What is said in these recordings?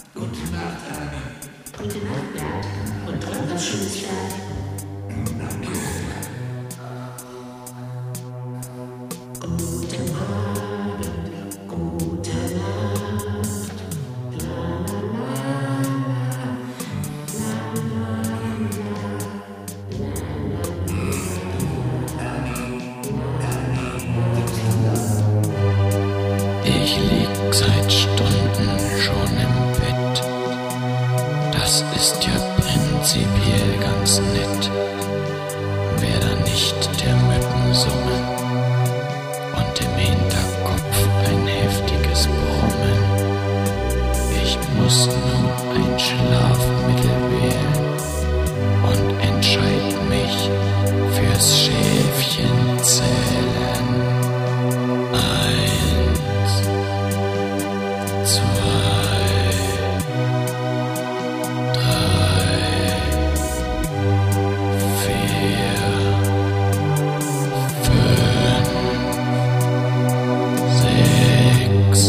Gute Nacht, Annie. Gute Nacht, Bert. Und träum was Schönes, Bert. Danke. Guten Abend, gute Nacht. La la la Ich lieg seit Stunden schon im Bett. Das ist ja prinzipiell ganz nett. Wär da nicht der Mücken summen und im Hinterkopf ein heftiges Brummen. Ich muss nun ein Schlafmittel wählen und entscheid mich fürs Schäfchenzählen. 1, 2, 3, 4, 5, 6,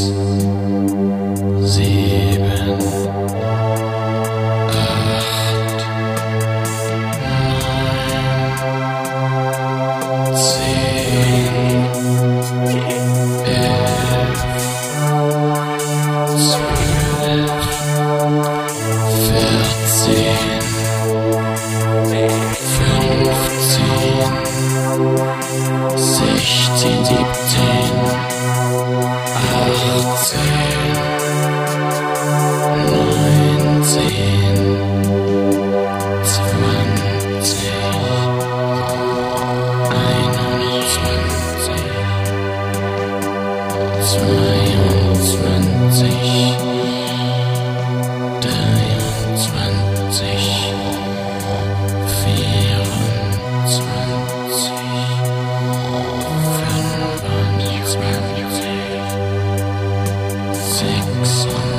7, 8, 9,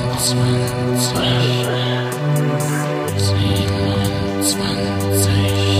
27, 28.